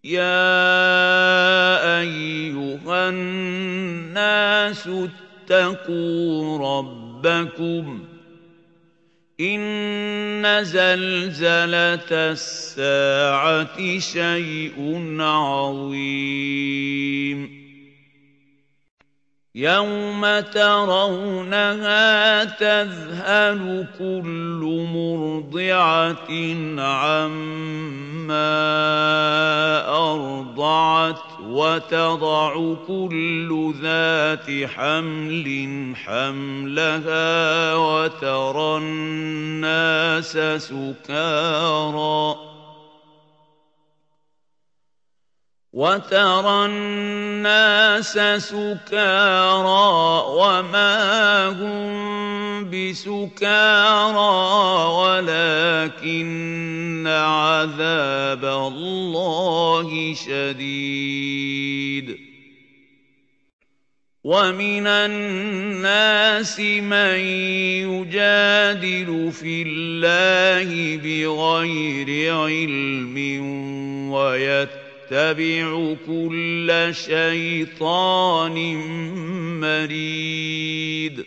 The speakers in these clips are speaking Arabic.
يَا أَيُّهَا النَّاسُ اتَّقُوا رَبَّكُمْ إِنَّ زَلْزَلَةَ السَّاعَةِ شَيْءٌ عَظِيمٌ يَوْمَ تَرَوْنَهَا تَذْهَلُ كُلُّ مُرْضِعَةٍ عَمَّا أَرْضَعَتْ وَتَضَعُ كُلُّ ذَاتِ حَمْلٍ حَمْلَهَا وَتَرَى النَّاسَ سُكَارَىٰ وَمَا هُم بِسُكَارَىٰ وَلَٰكِنَّ عَذَابَ اللَّهِ شَدِيدٌ وَمِنَ النَّاسِ مَن يُجَادِلُ فِي اللَّهِ بِغَيْرِ عِلْمٍ وَيَتَّبِعُ كُلَّ شَيْطَانٍ مَّرِيدٍ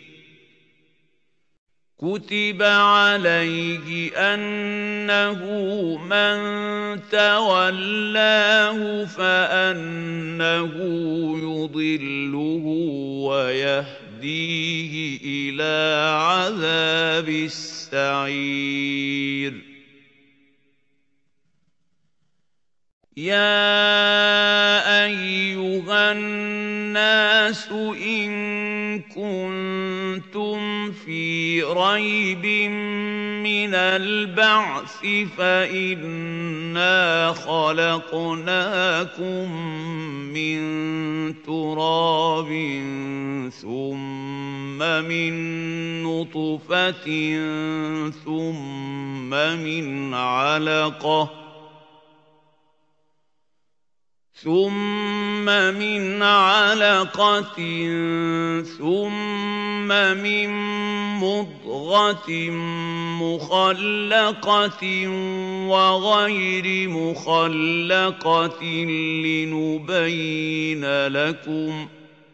كُتِبَ عَلَيْهِ أَنَّهُ مَن تَوَلَّاهُ فَأَنَّهُ يُضِلُّهُ وَيَهْدِيهِ إِلَىٰ عَذَابِ السَّعِيرِ يَا أَيُّهَا النَّاسُ إِن كُنتُمْ فِي رَيْبٍ مِّنَ الْبَعْثِ فَإِنَّا خَلَقْنَاكُم مِّن تُرَابٍ ثُمَّ مِن نُّطْفَةٍ ثُمَّ مِنْ عَلَقَةٍ ثُمَّ مِن مُّضْغَةٍ مُّخَلَّقَةٍ وَغَيْرِ مُخَلَّقَةٍ لِّنُبَيِّنَ لَكُمْ ۚ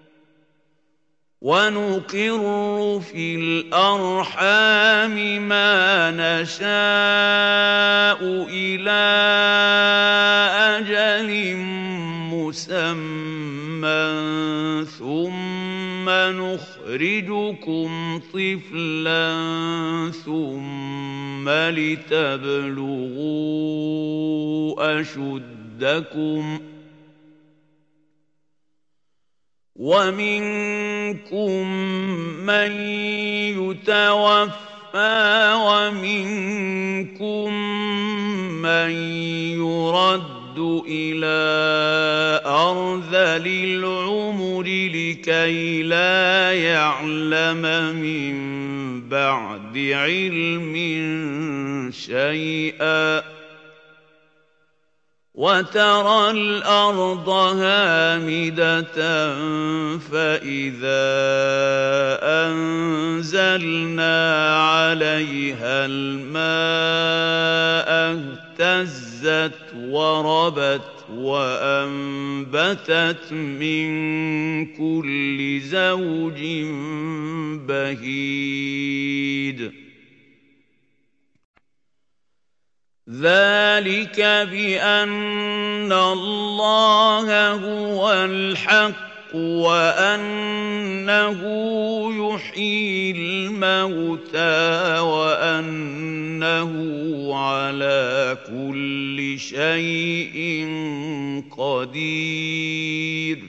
وَنُقِرُّ فِي الْأَرْحَامِ مَا نَشَاءُ إِلَىٰ أَجَلٍ مُّسَمًّى ثُمَّ نُخْرِجُكُمْ طِفْلًا ثُمَّ لِتَبْلُغُوا أَشُدَّكُمْ ۖ وَمِنكُم مَّن يُتَوَفَّىٰ وَمِنكُم مَّن يُرَدُّ إِلَىٰ أَرْذَلِ الْعُمُرِ لِكَيْ لَا يَعْلَمَ مِن بَعْدِ عِلْمٍ شَيْئًا ۚ وَتَرَى الْأَرْضَ هَامِدَةً فَإِذَا أَنزَلْنَا عَلَيْهَا الْمَاءَ اهْتَزَّتْ وَرَبَتْ وَأَنبَتَتْ مِن كُلِّ زَوْجٍ بَهِيجٍ ذَٰلِكَ بِأَنَّ اللَّهَ هُوَ الْحَقُّ وَأَنَّهُ يُحْيِي الْمَوْتَىٰ وَأَنَّهُ عَلَىٰ كُلِّ شَيْءٍ قَدِيرٌ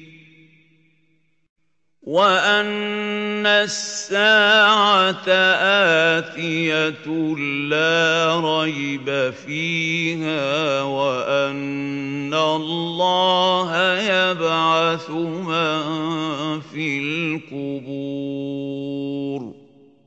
وَأَنَّ السَّاعَةَ آتِيَةٌ لَّا رَيْبَ فِيهَا وَأَنَّ اللَّهَ يَبْعَثُ مَن فِي الْقُبُورِ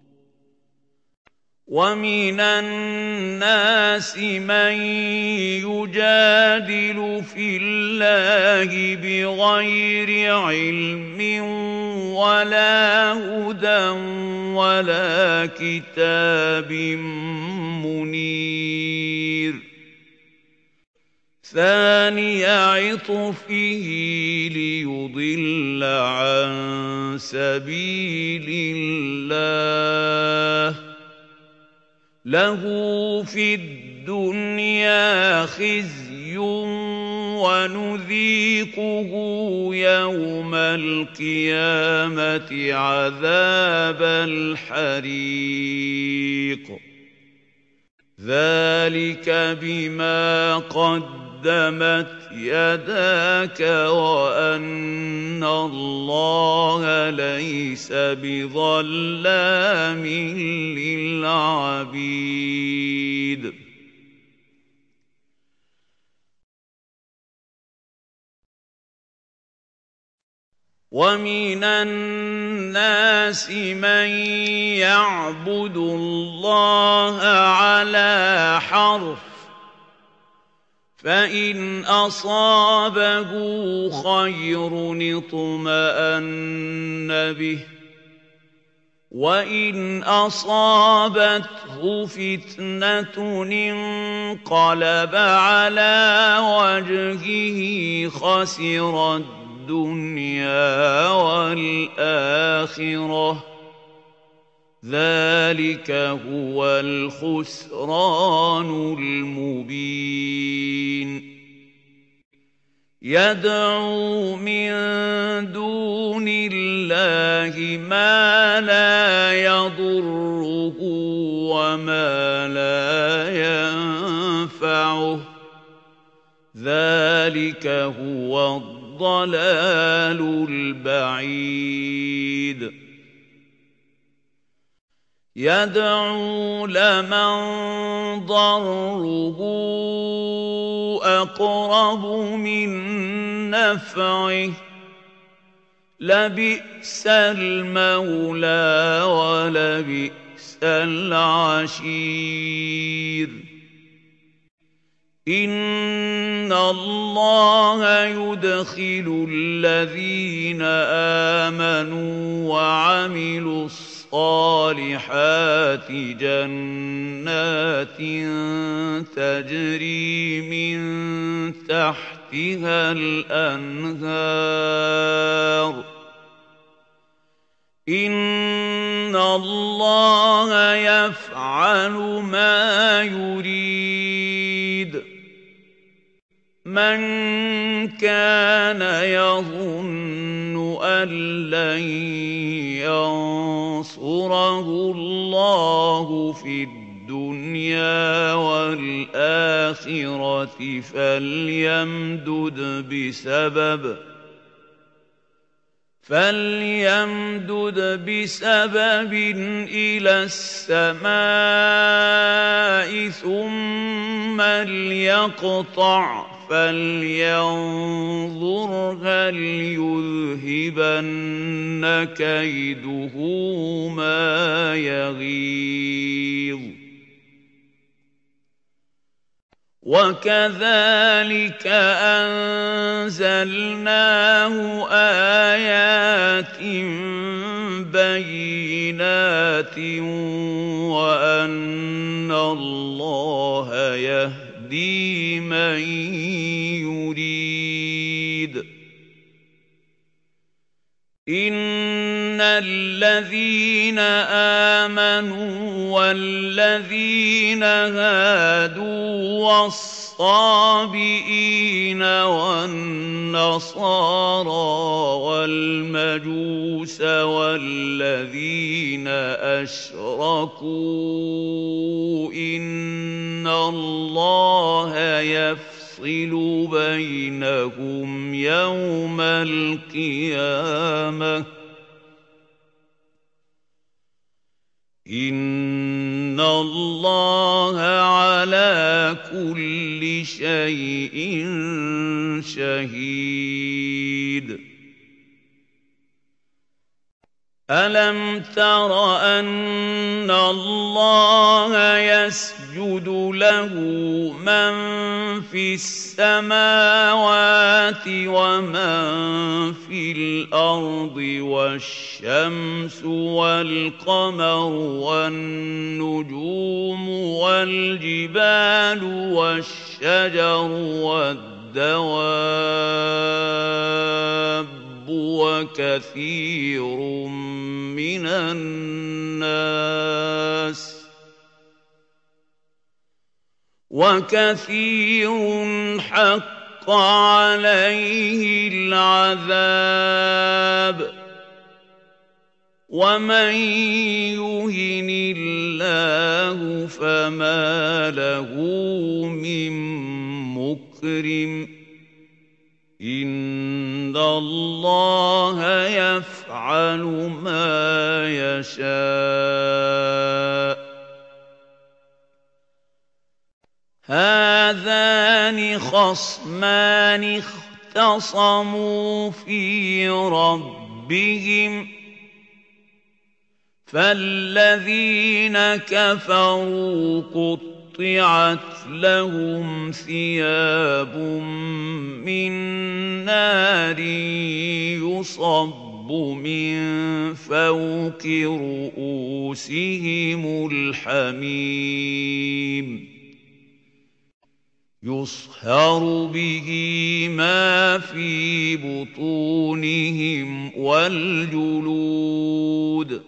وَمِنَ النَّاسِ مَن يُجَادِلُ فِي اللَّهِ بِغَيْرِ عِلْمٍ وَلَا هُدًى وَلَا كِتَابٍ مُّنِيرٍ ثاني عطفه ليضل عن سبيل الله له في الدنيا خزي ونذيقه يوم القيامة عذاب الحريق ذلك بما قدمت يداك وأن الله ليس بظلام للعبيد ومن الناس من يعبد الله على حرف فإن أصابه خير اطمأن به وإن أصابته فتنة انقلب على وجهه خسر الدنيا والآخرة ذلك هو الخسران المبين يدعو من دون الله ما لا يضره وما لا ينفعه ذلك هو الضلال البعيد يدعو لمن ضره أقرب من نفعه لبئس المولى ولبئس العشير إن الله يدخل الذين آمنوا وعملوا الصالحات جنات تجري من تحتها الأنهار إن الله يفعل ما يريد من كان يظن أن لن ينصره الله في الدنيا والآخرة فليمدد بسبب إلى السماء ثم ليقطع فلينظر هل يذهبن كيده ما يغيظ وكذلك أنزلناه آيات بينات وأن الله يهدي من يريد إن الذين آمنوا والذين هادوا والصابئين والنصارى والمجوس والذين أشركوا إن الله يفصل بينهم يوم القيامة إن الله على كل شيء شهيد ألم تر أن الله يسجد له من في السماوات السَّمَاوَاتِ وَمَن فِي الْأَرْضِ وَالشَّمْسُ وَالْقَمَرُ وَالنُّجُومُ وَالْجِبَالُ وَالشَّجَرُ وَالدَّوَابُّ وَكَثِيرٌ مِّنَ النَّاسِ وَكَثِيرٌ حَقَّ عَلَيْهِ الْعَذَابُ وَمَن يُهِنِ اللَّهُ فَمَا لَهُ مِن مُّكْرِمٍ إِنَّ اللَّهَ يَفْعَلُ مَا يَشَاءُ هَٰذَانِ خَصْمَانِ اخْتَصَمُوا فِي رَبِّهِمْ فَالَّذِينَ كَفَرُوا قُطِّعَتْ لَهُمْ ثِيَابٌ مِّن نَّارٍ يُصَبُّ مِن فَوْقِ رُءُوسِهِمُ الْحَمِيمُ يُصْهَرُ بِهِ مَا فِي بُطُونِهِمْ وَالْجُلُودُ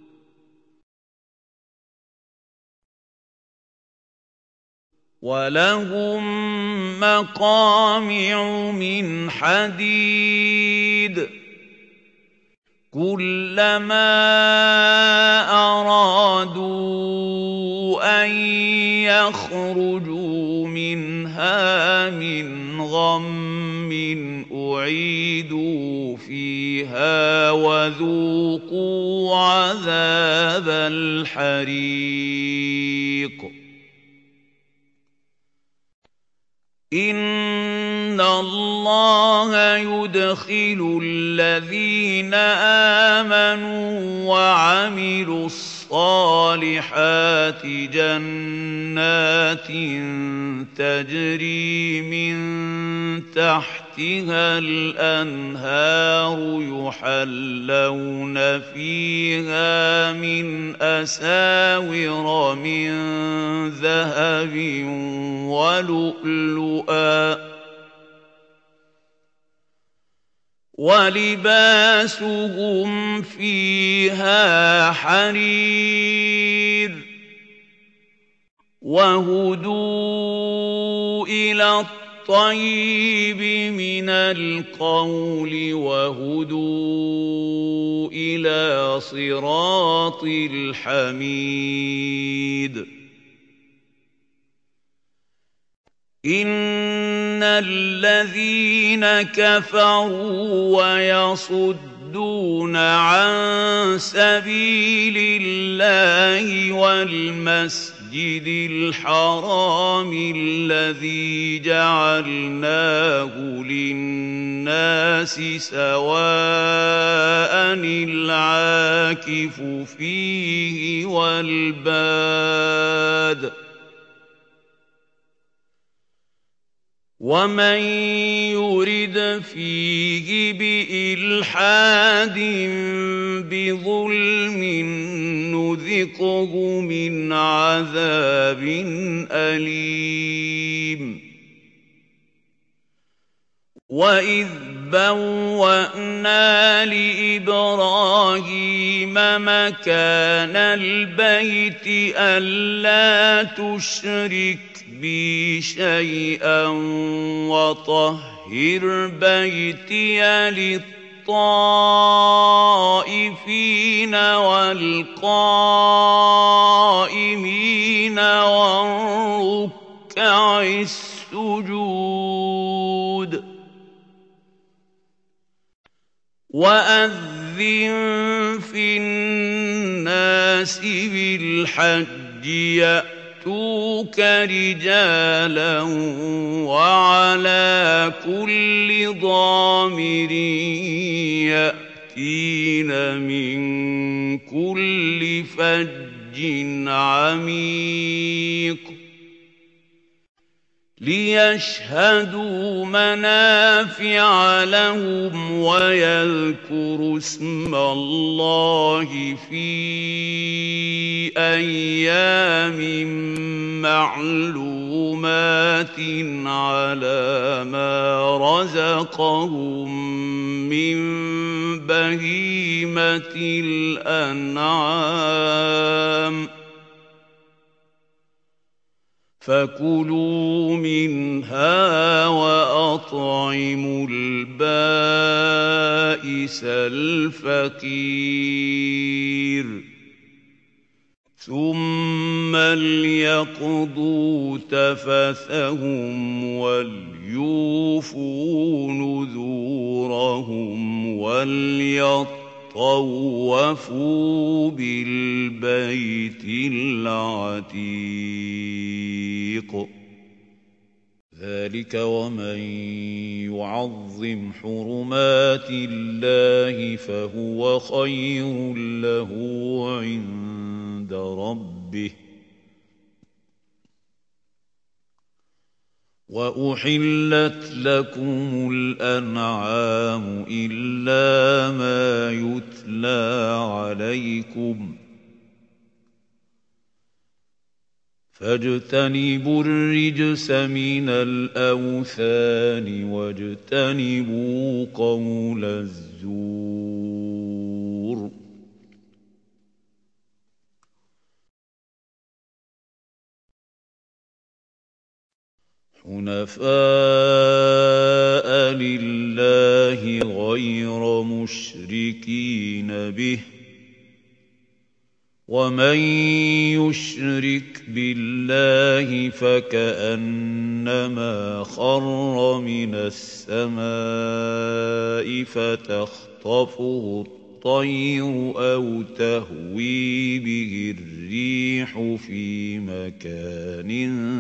وَلَهُم مَّقَامِعُ مِنْ حَدِيدٍ كُلَّمَا أَرَادُوا أَن يَخْرُجُوا مِنْهَا مِنْ غَمٍّ أُعِيدُوا فِيهَا وَذُوقُوا عَذَابَ الْحَرِيقِ إِنَّ اللَّهَ يُدْخِلُ الَّذِينَ آمَنُوا وَعَمِلُوا الصَّالِحَاتِ جَنَّاتٍ تَجْرِي مِن تَحْتِهَا الْأَنْهَارُ يُحَلَّوْنَ فِيهَا مِنْ أَسَاوِرَ مِن ذَهَبٍ وَلُؤْلُؤًا وَلِبَاسُهُمْ فِيهَا حَرِيرٌ وَهُدُوا إِلَى الطَّيِّبِ مِنَ الْقَوْلِ وَهُدُوا إِلَى صِرَاطِ الْحَمِيدِ إِنَّ الَّذِينَ كَفَرُوا وَيَصُدُّونَ عَن سَبِيلِ اللَّهِ وَالْمَسْجِدِ الْحَرَامِ الَّذِي جَعَلْنَاهُ لِلنَّاسِ سَوَاءً الْعَاكِفُ فِيهِ وَالْبَادِ وَمَن يُرِدْ فِيهِ بِإِلْحَادٍ بِظُلْمٍ نُّذِقْهُ مِنْ عَذَابٍ أَلِيمٍ وَإِذْ بَوَّأْنَا لِإِبْرَاهِيمَ مَكَانَ الْبَيْتِ أَلَّا تُشْرِكْ بِي شَيْئًا وَطَهِّرْ بَيْتِيَ لِلطَّائِفِينَ وَالْقَائِمِينَ وَالرُّكَّعِ السُّجُودِ وَأَذِّن فِي النَّاسِ بِالْحَجِّ يَأْتُوكَ رِجَالًا وَعَلَىٰ كُلِّ ضَامِرٍ يَأْتِينَ مِن كُلِّ فَجٍّ عَمِيقٍ ليشهدوا منافع لهم ويذكروا اسم الله في أيام معلومات على ما رزقهم من بهيمة الأنعام فكلوا منها وأطعموا البائس الفقير ثم ليقضوا تفثهم وليوفوا نذورهم وليطوفوا بالبيت العتيق ذلك ومن يعظم حرمات الله فهو خير له عند ربه وأحلت لكم الأنعام إلا ما يتلى عليكم فاجتنبوا الرجس من الأوثان واجتنبوا قول الزور حنفاء لله غير مشركين به ومن يشرك بالله فكأنما خر من السماء فتخطفه الطير أو تهوي به الريح في مكان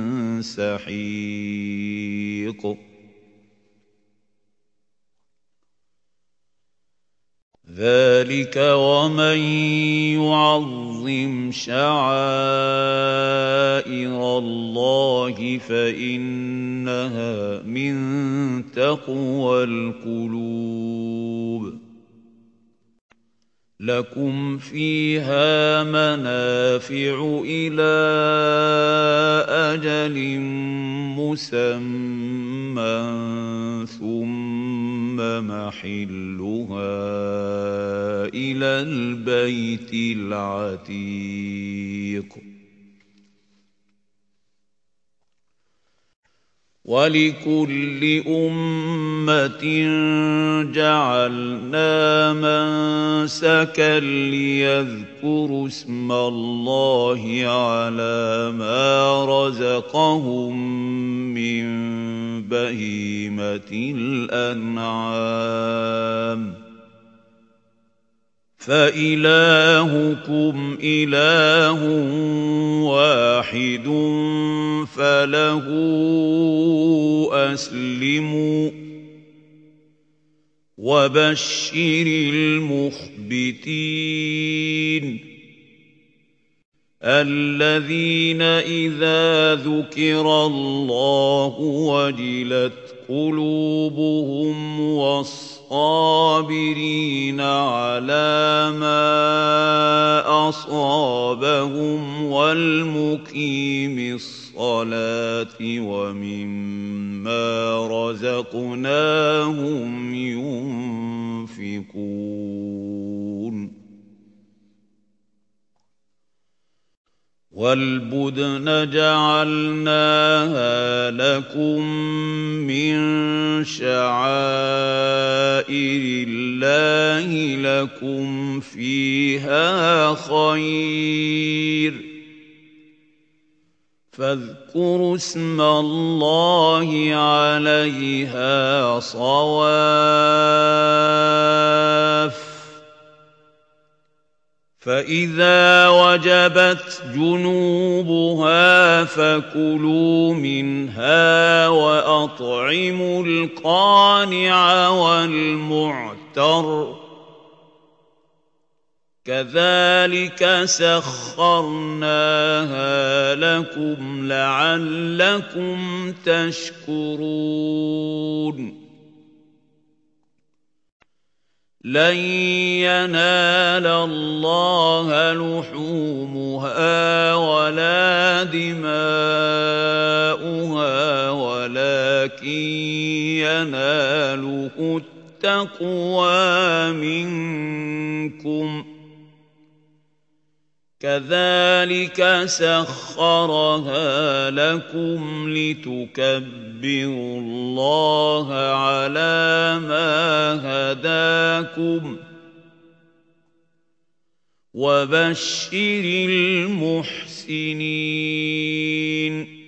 سحيق ذلك ومن يعظم شعائر الله فإنها من تقوى القلوب لكم فيها منافع إلى أجل مسمى ثم محلها إلى البيت العتيق ولكل أمة جعلنا منسكا ليذكروا اسم الله على ما رزقهم من بهيمة الأنعام فإلهكم إله واحد فله أسلموا وبشر المخبتين الذين إذا ذكر الله وجلت قلوبهم والصابرين على ما أصابهم والمقيم الصلاة ومما رزقناهم ينفقون والبدن جعلناها لكم من شعائر الله لكم فيها خير فاذكروا اسم الله عليها صواف فإذا وجبت جنوبها فكلوا منها وأطعموا القانع والمعتر كذلك سخرناها لكم لعلكم تشكرون لن ينال الله لحومها ولا دماؤها ولكن يناله التقوى منكم كذلك سخرها لكم لتكبروا الله على ما هداكم وبشر المحسنين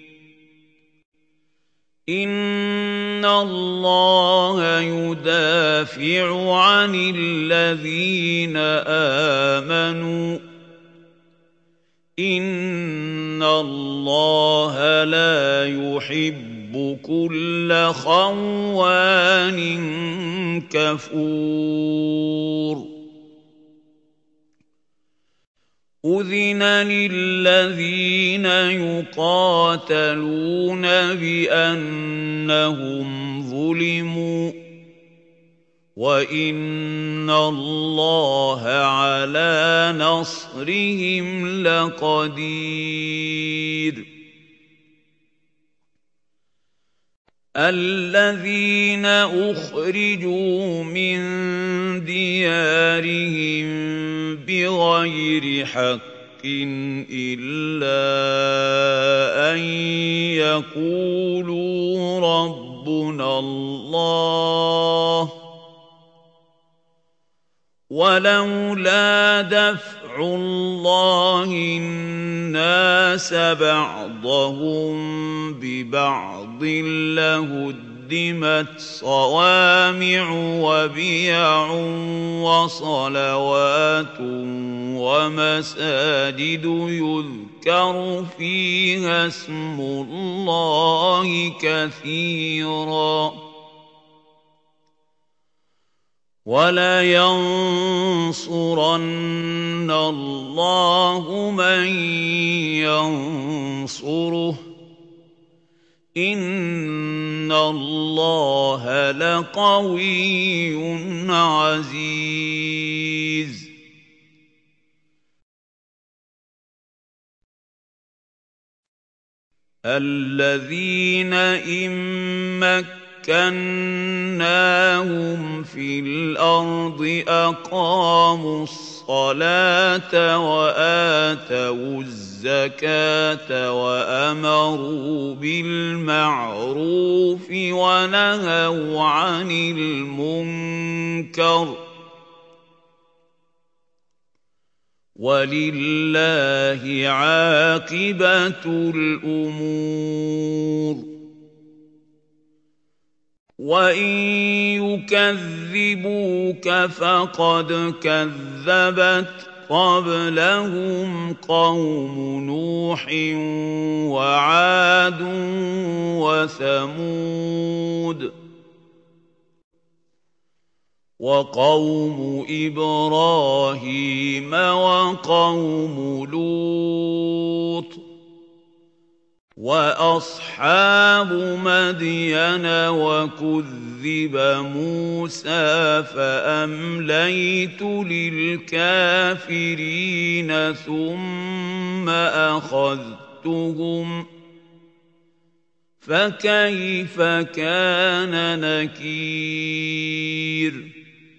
إن الله يدافع عن الذين آمنوا إن الله لا يحب كل خوان كفور أذن للذين يقاتلون بأنهم ظلموا وَإِنَّ اللَّهَ عَلَىٰ نَصْرِهِمْ لَقَدِيرٌ الَّذِينَ أُخْرِجُوا مِن دِيَارِهِم بِغَيْرِ حَقٍّ إِلَّا أَن يَقُولُوا رَبُّنَا اللَّهُ وَلَوْلَا دَفْعُ اللَّهِ النَّاسَ بَعْضَهُم بِبَعْضٍ لَّهُدِّمَتْ صَوَامِعُ وَبِيَعٌ وَصَلَوَاتٌ وَمَسَاجِدُ يُذْكَرُ فِيهَا اسْمُ اللَّهِ كَثِيرًا وَلَيَنصُرَنَّ اللَّهُ مَن يَنصُرُهُ إِنَّ اللَّهَ لَقَوِيٌّ عَزِيزٌ الَّذِينَ إِن مكناهم في الأرض أقاموا الصلاة وآتوا الزكاة وأمروا بالمعروف ونهوا عن المنكر ولله عاقبة الأمور وَإِن يُكَذِّبُوكَ فَقَدْ كَذَّبَتْ قَبْلَهُمْ قَوْمُ نُوحٍ وَعَادٌ وَثَمُودُ وَقَوْمُ إِبْرَاهِيمَ وَقَوْمُ لُوطٍ وَأَصْحَابُ مَدْيَنَ وَكُذِّبَ مُوسَىٰ فَأَمْلَيْتُ لِلْكَافِرِينَ ثُمَّ أَخَذْتُهُمْ فَكَيْفَ كَانَ نَكِيرِ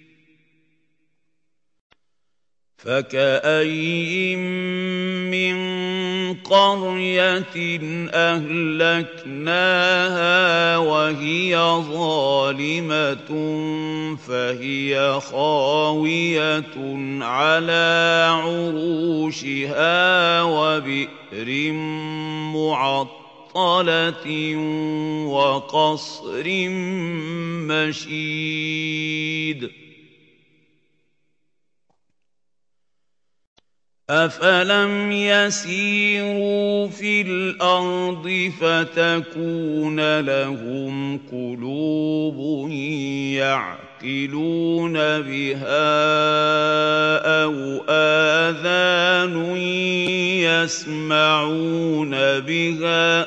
فَكَأَيِّن مِّن قَرْيَةٍ أَهْلَكْنَاهَا وَهِيَ ظَالِمَةٌ فَهِيَ خَاوِيَةٌ عَلَىٰ عُرُوشِهَا وَبِئْرٍ مُّعَطَّلَةٍ وَقَصْرٍ مَّشِيدٍ أَفَلَمْ يَسِيرُوا فِي الْأَرْضِ فَتَكُونَ لَهُمْ قُلُوبٌ يَعْقِلُونَ بِهَا أَوْ آذَانٌ يَسْمَعُونَ بِهَا ۖ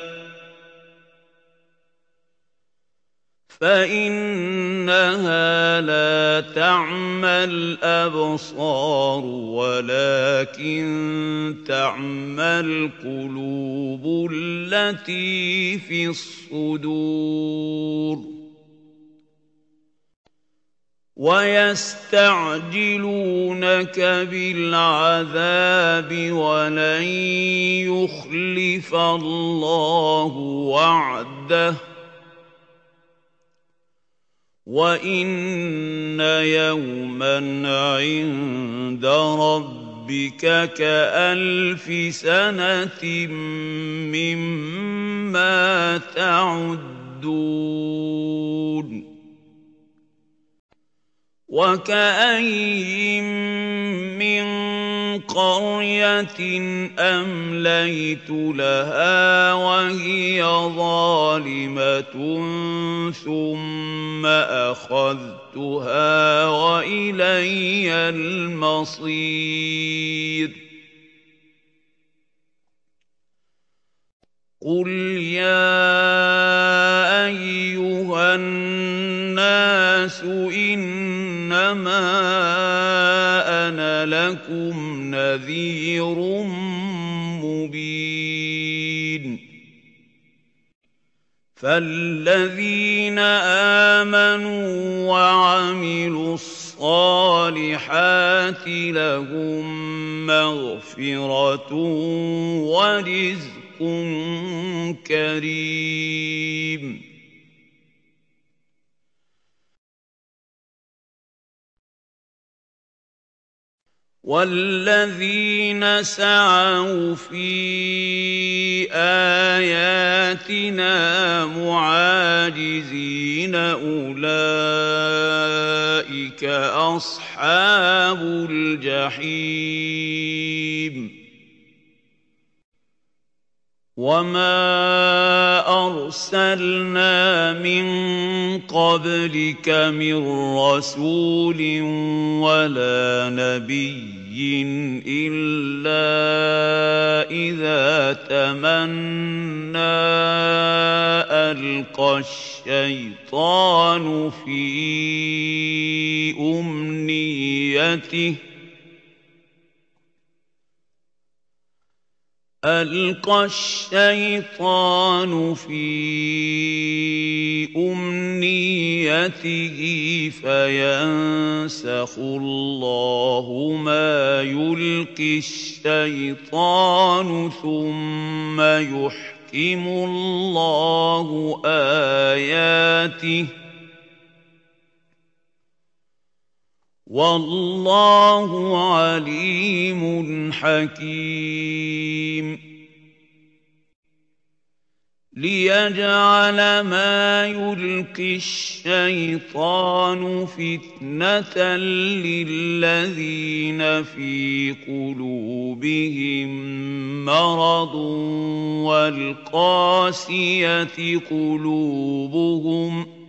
فَإِنَّهَا لَا تَعْمَى الْأَبْصَارُ وَلَكِن تَعْمَى الْقُلُوبُ الَّتِي فِي الصُّدُورِ وَيَسْتَعْجِلُونَكَ بِالْعَذَابِ وَلَن يُخْلِفَ اللَّهُ وَعْدَهُ وَإِنَّ يَوْمًا عِندَ رَبِّكَ كَأَلْفِ سَنَةٍ مِّمَّا تَعُدُّونَ وَكَأَيِّن مِّن قَرْيَةٍ أَمْلَيْتُ لَهَا وَهِيَ ظَالِمَةٌ ثُمَّ أَخَذْتُهَا وَإِلَيَّ الْمَصِيرُ قُلْ يَا أَيُّهَا النَّاسُ إِنَّمَا أَنَا لَكُمْ نَذِيرٌ مُّبِينٌ فَالَّذِينَ آمَنُوا وَعَمِلُوا الصَّالِحَاتِ لَهُم مَّغْفِرَةٌ وَرِزْقٌ كَرِيمٌ وَالَّذِينَ سَعَوْا فِي آيَاتِنَا مُعَاجِزِينَ أُولَٰئِكَ أَصْحَابُ الْجَحِيمِ وَمَا أَرْسَلْنَا مِن قَبْلِكَ مِن رَّسُولٍ وَلَا نَبِيٍّ إِلَّا إِذَا تَمَنَّىٰ أَلْقَى الشَّيْطَانُ في أُمْنِيَّتِهِ فَيَنسَخُ اللَّهُ مَا يُلْقِي الشَّيْطَانُ ثُمَّ يُحْكِمُ اللَّهُ آيَاتِهِ ۗ وَاللَّهُ عَلِيمٌ حَكِيمٌ لِيَجْعَلَ مَا يُلْقِي الشَّيْطَانُ فِتْنَةً لِّلَّذِينَ فِي قُلُوبِهِم مَّرَضٌ وَالْقَاسِيَةِ قُلُوبُهُمْ ۗ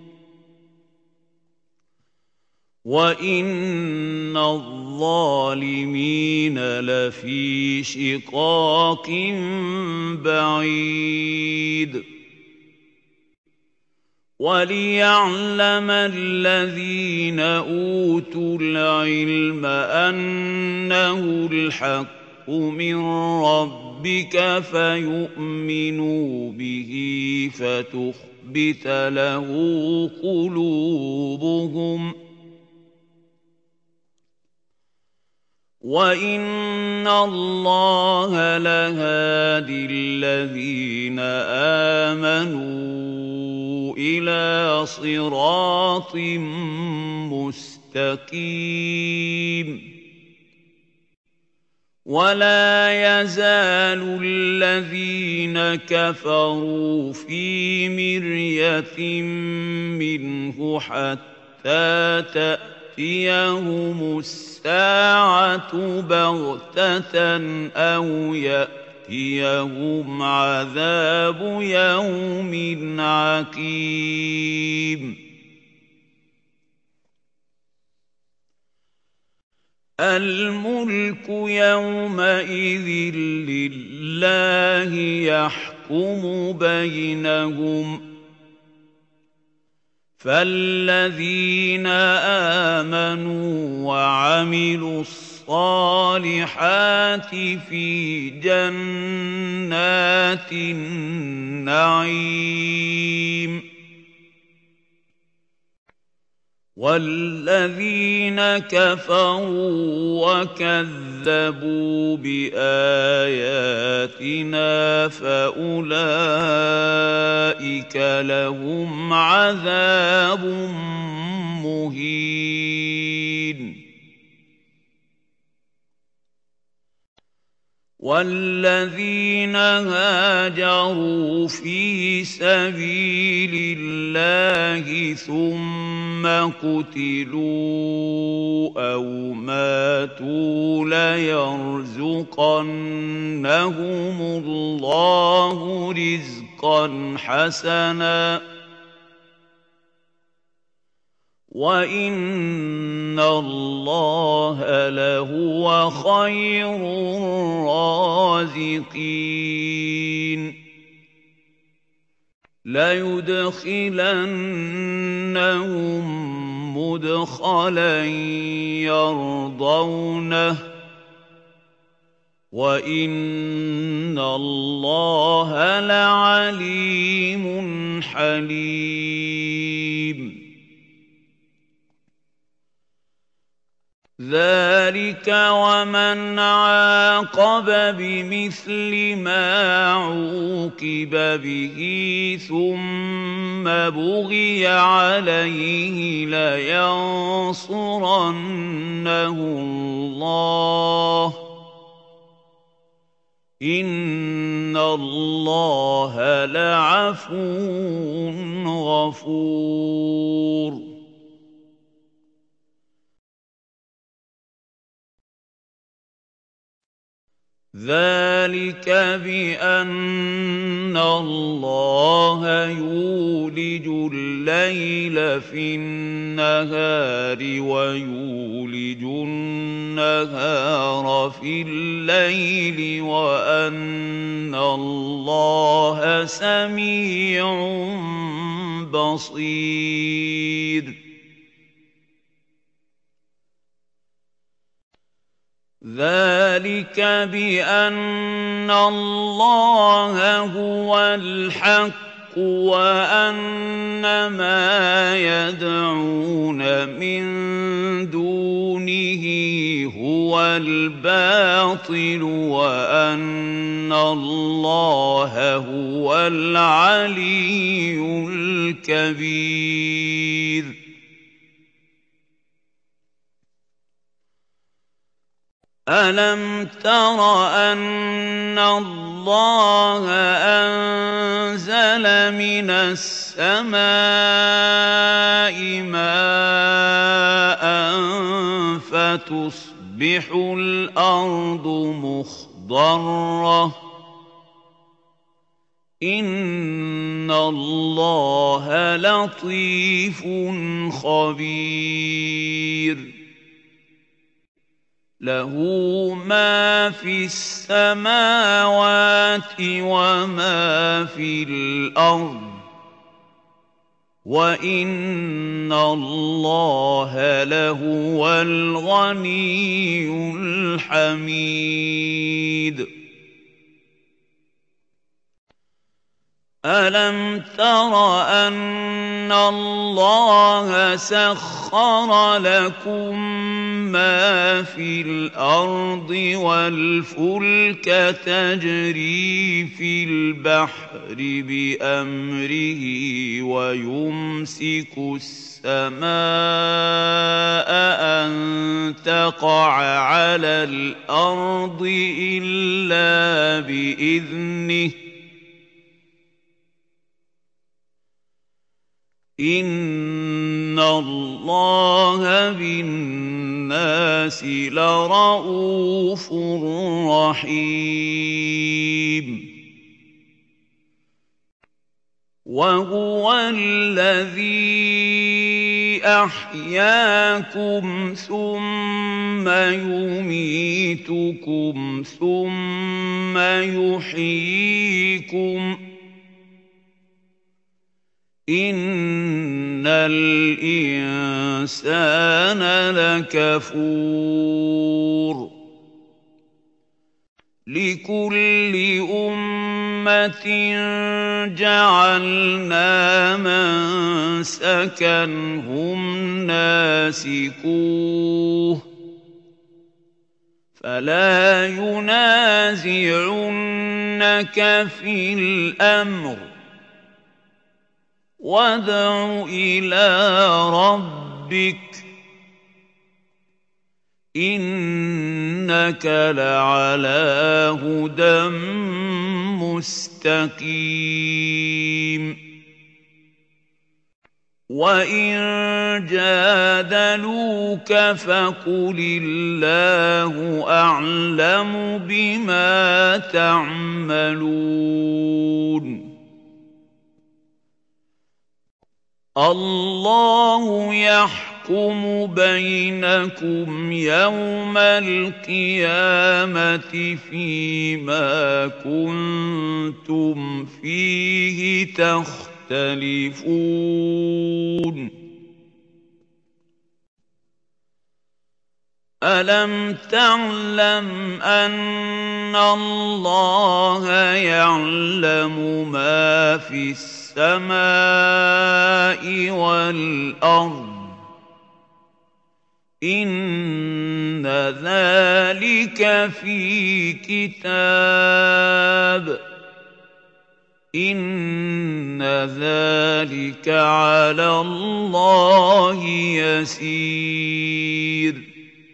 وَإِنَّ الظَّالِمِينَ لَفِي شِقَاقٍ بَعِيدٍ وَلِيَعْلَمَ الَّذِينَ أُوتُوا الْعِلْمَ أَنَّهُ الْحَقُّ مِن رَّبِّكَ فَيُؤْمِنُوا بِهِ فَتُخْبِتَ لَهُ قُلُوبُهُمْ ۗ وَإِنَّ اللَّهَ لَهَادِي الَّذِينَ آمَنُوا إِلَىٰ صِرَاطٍ مُّسْتَقِيمٍ وَلَا يَزَالُ الَّذِينَ كَفَرُوا فِي مِرْيَةٍ مِّنْهُ حَتَّىٰ تَأْتِيَهُمُ تأتيهم الساعة بغتة أو يأتيهم عذاب يوم عقيم الملك يومئذ لله يحكم بينهم فالذين آمنوا وعملوا الصالحات في جنات النعيم والذين كفروا وكذبوا بآياتنا فأولئك لهم عذاب مهين والذين هاجروا في سبيل الله ثم قتلوا أو ماتوا ليرزقنهم الله رزقا حسنا وَإِنَّ اللَّهَ لَهُوَ خَيْرُ الرَّازِقِينَ لَيُدْخِلَنَّهُم مُّدْخَلًا يَرْضَوْنَهُ وَإِنَّ اللَّهَ لَعَلِيمٌ حَلِيمٌ ذَلِكَ وَمَنْ عَاقَبَ بِمِثْلِ مَا عُوقِبَ بِهِ ثُمَّ بُغِيَ عَلَيْهِ لَيَنصُرَنَّهُ اللَّهُ إِنَّ اللَّهَ لَعَفُوٌّ غَفُورٌ ذَلِكَ بِأَنَّ اللَّهَ يُولِجُ اللَّيْلَ فِي النَّهَارِ وَيُولِجُ النَّهَارَ فِي اللَّيْلِ وَأَنَّ اللَّهَ سَمِيعٌ بَصِيرٌ ذَلِكَ بِأَنَّ اللَّهَ هُوَ الْحَقُّ وَأَنَّ مَا يَدْعُونَ مِن دُونِهِ هُوَ الْبَاطِلُ وَأَنَّ اللَّهَ هُوَ الْعَلِيُّ الْكَبِيرُ أَلَمْ تَرَ أَنَّ اللَّهَ أَنزَلَ مِنَ السَّمَاءِ مَاءً فَتُصْبِحُ الْأَرْضُ مُخْضَرَّةً ۗ إِنَّ اللَّهَ لَطِيفٌ خَبِيرٌ لَهُ مَا فِي السَّمَاوَاتِ وَمَا فِي الْأَرْضِ ۗ وَإِنَّ اللَّهَ لَهُوَ الْغَنِيُّ الْحَمِيدُ أَلَمْ تَرَ أَنَّ اللَّهَ سَخَّرَ لَكُم مَّا فِي الْأَرْضِ وَالْفُلْكَ تَجْرِي فِي الْبَحْرِ بِأَمْرِهِ وَيُمْسِكُ السَّمَاءَ أَن تَقَعَ عَلَى الْأَرْضِ إِلَّا بِإِذْنِهِ إِنَّ اللَّهَ بِالنَّاسِ لَرَءُوفٌ رَّحِيمٌ وَهُوَ الَّذِي أَحْيَاكُمْ ثُمَّ يُمِيتُكُمْ ثُمَّ يُحْيِيكُمْ ۗ إِنَّ الْإِنسَانَ لَكَفُورٌ لِكُلِّ أُمَّةٍ جَعَلْنَا مَنسَكًا هُمْ نَاسِكُوهُ فَلَا يُنَازِعُنَّكَ فِي الْأَمْرِ وَادْعُ إِلَىٰ رَبِّكَ إِنَّكَ لَعَلَىٰ هُدًى مُّسْتَقِيمٍ وَإِن جَادَلُوكَ فَقُلِ اللَّهُ أَعْلَمُ بِمَا تَعْمَلُونَ اللَّهُ يَحْكُمُ بَيْنَكُمْ يَوْمَ الْقِيَامَةِ فِيمَا كُنتُمْ فِيهِ تَخْتَلِفُونَ أَلَمْ تَعْلَمْ أَنَّ اللَّهَ يَعْلَمُ مَا فِي السَّمَاءِ وَالْأَرْضِ إِنَّ ذَلِكَ فِي كِتَابٍ إِنَّ ذَلِكَ عَلَى اللَّهِ يَسِيرٌ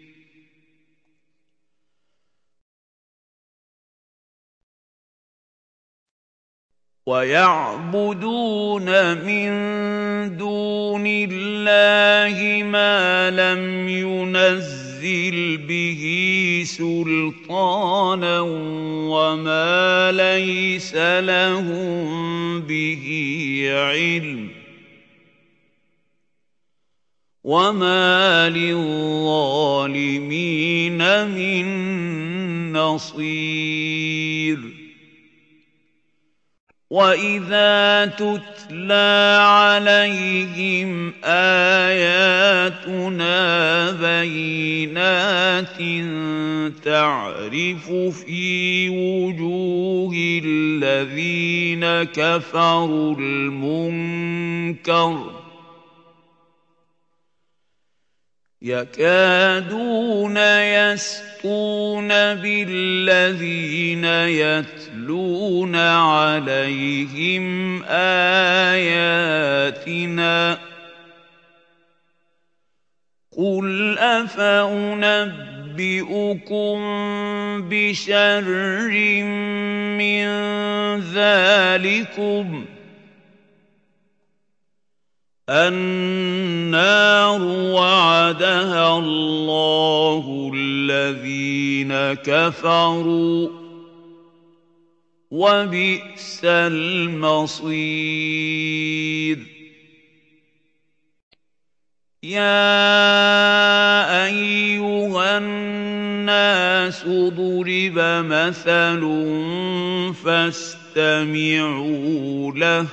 وَيَعْبُدُونَ مِن دُونِ اللَّهِ مَا لَمْ يُنَزِّلْ بِهِ سُلْطَانًا وَمَا لَيْسَ لَهُم بِهِ عِلْمٌ وَمَا لِلظَّالِمِينَ مِن نَّصِيرٍ وَإِذَا تُتْلَىٰ عَلَيْهِمْ آيَاتُنَا بَيِّنَاتٍ تَعْرِفُ فِي وُجُوهِ الَّذِينَ كَفَرُوا الْمُنكَرَ يَكَادُونَ يَسْطُونَ بِالَّذِينَ يَتْلُونَ عَلَيْهِمْ آيَاتِنَا قُلْ أَفَأُنَبِّئُكُم بِشَرٍّ مِّن ذَٰلِكُمْ النَّارُ وَعَدَهَا اللَّهُ الَّذِينَ كَفَرُوا وَبِئْسَ الْمَصِيرُ يَا أَيُّهَا النَّاسُ ضُرِبَ مَثَلٌ فَاسْتَمِعُوا لَهُ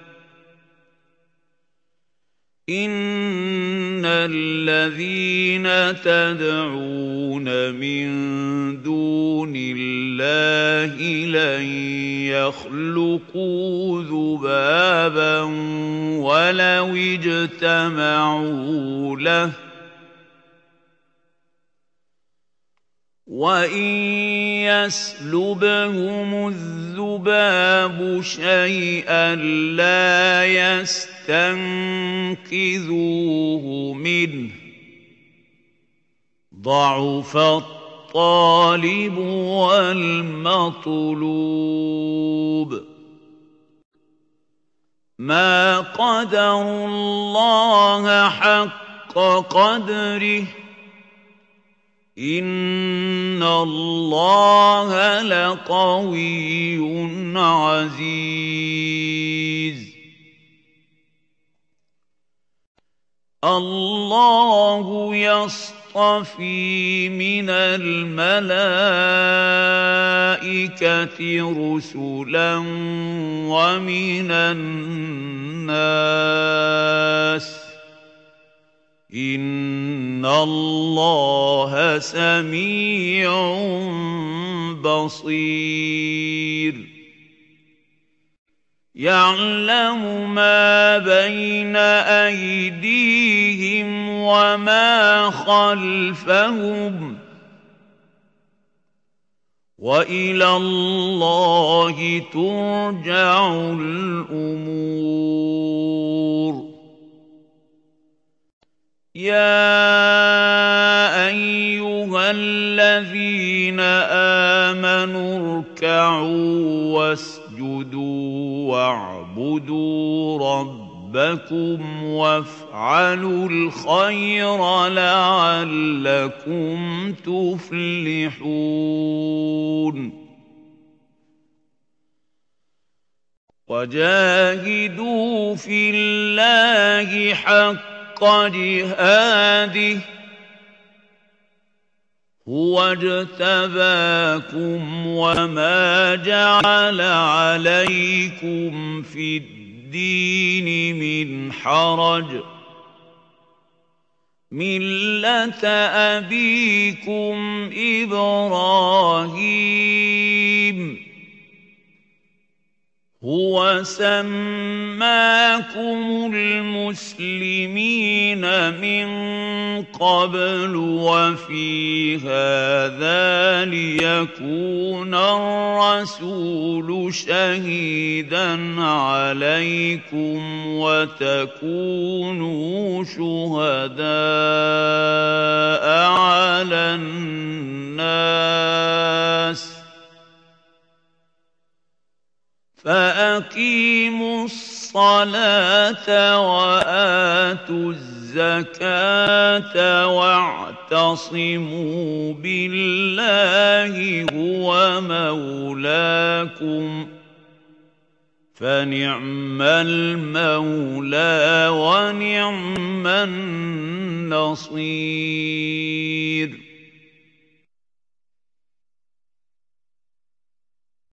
إِنَّ الَّذِينَ تَدْعُونَ مِن دُونِ اللَّهِ لَن يَخْلُقُوا ذُبَابًا وَلَوِ اجْتَمَعُوا لَهُ وَإِن يَسْلُبْهُمُ الذُّبَابُ شَيْئًا لَّا يَسْتَنقِذُوهُ مِنْهُ ضَعُفَ الطَّالِبُ وَالْمَطْلُوبُ مَا قَدَرُوا اللَّهَ حَقَّ قَدْرِهِ إِنَّ اللَّهَ لَقَوِيٌّ عَزِيزٌ اللَّهُ يَصْطَفِي مِنَ الْمَلَائِكَةِ رُسُلًا وَمِنَ النَّاسِ ۚ إِنَّ اللَّهَ سَمِيعٌ بَصِيرٌ يَعْلَمُ مَا بَيْنَ أَيْدِيهِمْ وَمَا خَلْفَهُمْ ۗ وَإِلَى اللَّهِ تُرْجَعُ الْأُمُورُ يَا أَيُّهَا الَّذِينَ آمَنُوا ارْكَعُوا وَاسْجُدُوا وَاعْبُدُوا رَبَّكُمْ وَافْعَلُوا الْخَيْرَ لَعَلَّكُمْ تُفْلِحُونَ وَجَاهِدُوا فِي اللَّهِ حَقَّ جِهَادِهِ هُوَ اجْتَبَاكُمْ وَمَا جَعَلَ عَلَيْكُمْ فِي الدِّينِ مِنْ حَرَجٍ ۚ مِّلَّةَ أَبِيكُمْ إِبْرَاهِيمَ هُوَ سَمَّاكُمُ الْمُسْلِمِينَ مِن قَبْلُ وَفِي هَٰذَا لِيَكُونَ الرَّسُولُ شَهِيدًا عَلَيْكُمْ وَتَكُونُوا شُهَدَاءَ عَلَى النَّاسِ ۚ فَأَقِيمُوا الصَّلَاةَ وَآتُوا الزَّكَاةَ وَاعْتَصِمُوا بِاللَّهِ هُوَ مَوْلَاكُمْ ۖ فَنِعْمَ الْمَوْلَىٰ وَنِعْمَ النَّصِيرُ